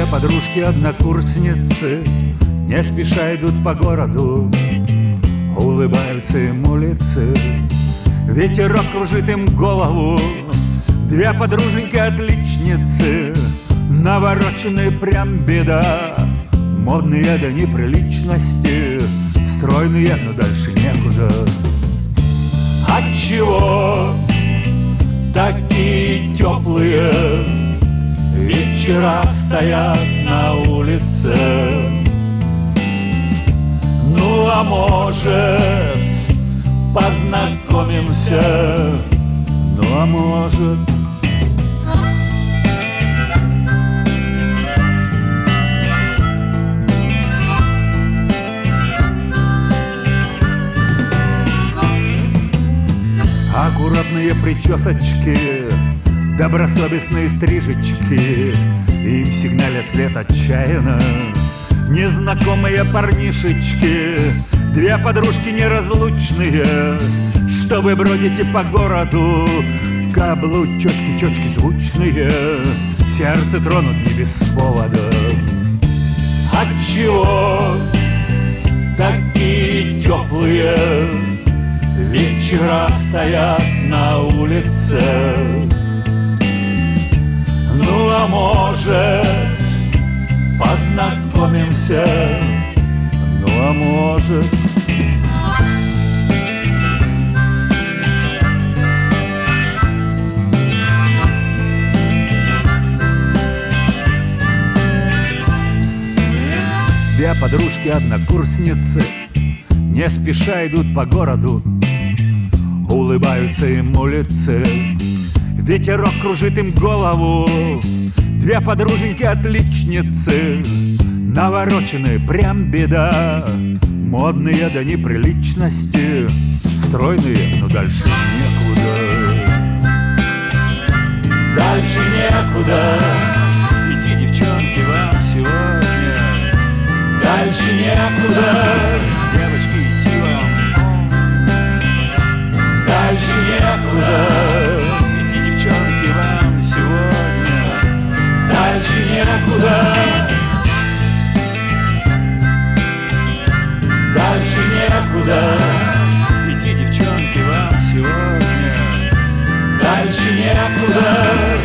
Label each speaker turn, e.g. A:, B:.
A: подружки-однокурсницы не спеша идут по городу, улыбаются им улицы, ветерок кружит им голову. Две подруженьки-отличницы, навороченные прям беда, модные до неприличности, стройные, но дальше некуда. Отчего такие теплые вечера стоят на улице? Ну, а может, познакомимся? Ну, а может... Аккуратные причесочки, добросовестные стрижечки, им сигналят след отчаянно незнакомые парнишечки. Две подружки неразлучные, что вы бродите по городу, каблучочки звучные, сердце тронут не без повода. Отчего такие теплые вечера стоят на улице? Ну, а может, познакомимся? Ну, а может... Две подружки-однокурсницы не спеша идут по городу, улыбаются им улицы, ветерок кружит им голову. Две подруженьки-отличницы, навороченные прям беда, модные до неприличности, стройные, но дальше некуда. Дальше некуда идти, девчонки, вам сегодня. Дальше некуда, девочки, идти вам. Дальше некуда идти, девчонки, вам сегодня. Дальше некуда. Дальше некуда идти, девчонки, вам сегодня. Дальше некуда.